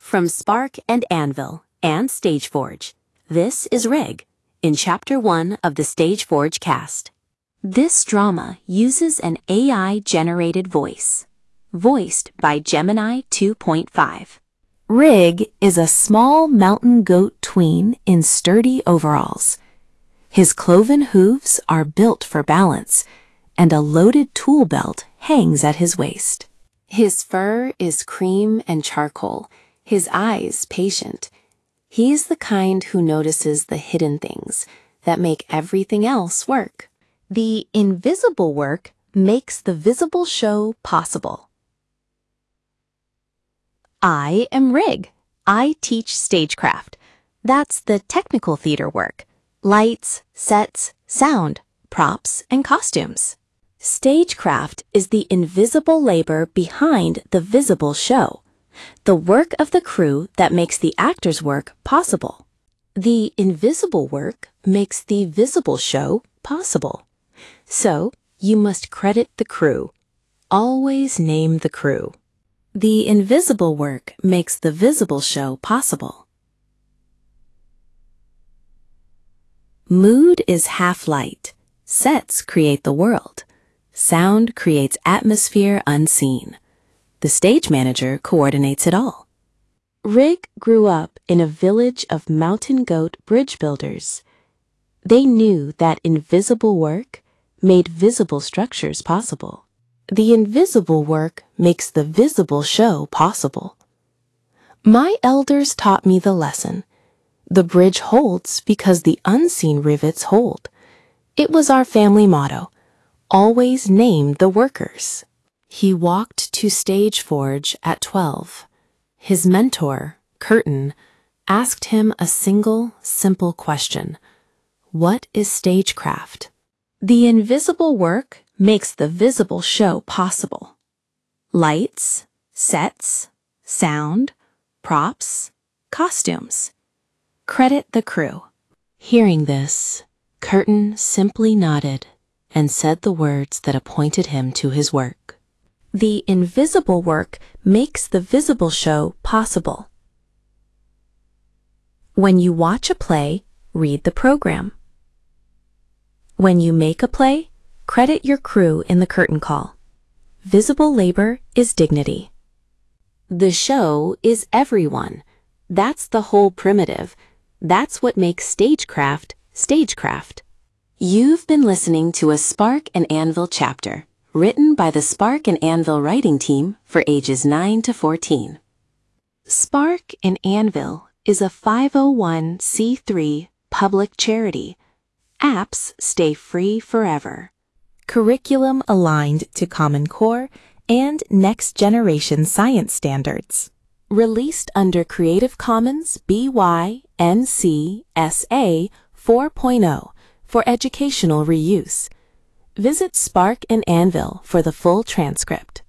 From Spark and Anvil and StageForge, this is Rig, in Chapter 1 of the StageForge cast. This drama uses an AI-generated voice, voiced by Gemini 2.5. Rig is a small mountain goat tween in sturdy overalls. His cloven hooves are built for balance, and a loaded tool belt hangs at his waist. His fur is cream and charcoal, his eyes patient. He's the kind who notices the hidden things that make everything else work. The invisible work makes the visible show possible. I am Rig. I teach stagecraft. That's the technical theater work. Lights, sets, sound, props, and costumes. Stagecraft is the invisible labor behind the visible show, the work of the crew that makes the actors' work possible. The invisible work makes the visible show possible. So, you must credit the crew. Always name the crew. The invisible work makes the visible show possible. Mood is half light. Sets create the world. Sound creates atmosphere unseen. The stage manager coordinates it all. Rig grew up in a village of mountain goat bridge builders. They knew that invisible work made visible structures possible. The invisible work makes the visible show possible. My elders taught me the lesson. The bridge holds because the unseen rivets hold. It was our family motto. Always name the workers. He walked to StageForge at 12. His mentor, Curtin, asked him a single, simple question. What is stagecraft? The invisible work makes the visible show possible. Lights, sets, sound, props, costumes. Credit the crew. Hearing this, Curtin simply nodded and said the words that appointed him to his work. The invisible work makes the visible show possible. When you watch a play, read the program. When you make a play, credit your crew in the curtain call. Visible labor is dignity. The show is everyone. That's the whole primitive. That's what makes stagecraft stagecraft. You've been listening to a Spark and Anvil chapter, written by the Spark and Anvil writing team for ages 9 to 14. Spark and Anvil is a 501c3 public charity. Apps stay free forever. Curriculum aligned to Common Core and Next Generation Science standards. Released under Creative Commons BY-NC SA 4.0 for educational reuse. Visit Spark and Anvil for the full transcript.